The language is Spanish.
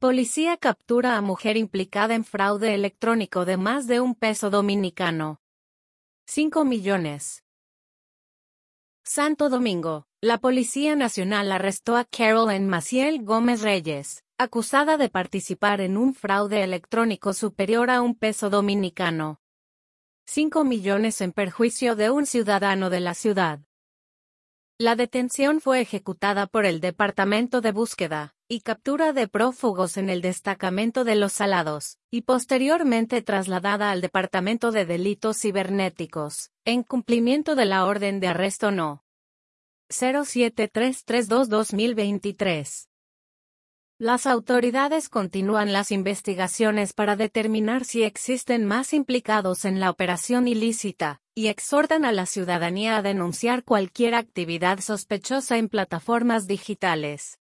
Policía captura a mujer implicada en fraude electrónico de más de $1 dominicano. 5 millones. Santo Domingo. La Policía Nacional arrestó a Carolyn Maciel Gómez Reyes, acusada de participar en un fraude electrónico superior a $1 dominicano. 5 millones en perjuicio de un ciudadano de la ciudad. La detención fue ejecutada por el Departamento de Búsqueda y Captura de Prófugos en el Destacamento de Los Salados, y posteriormente trasladada al Departamento de Delitos Cibernéticos, en cumplimiento de la Orden de Arresto No. 07332-2023. Las autoridades continúan las investigaciones para determinar si existen más implicados en la operación ilícita, y exhortan a la ciudadanía a denunciar cualquier actividad sospechosa en plataformas digitales.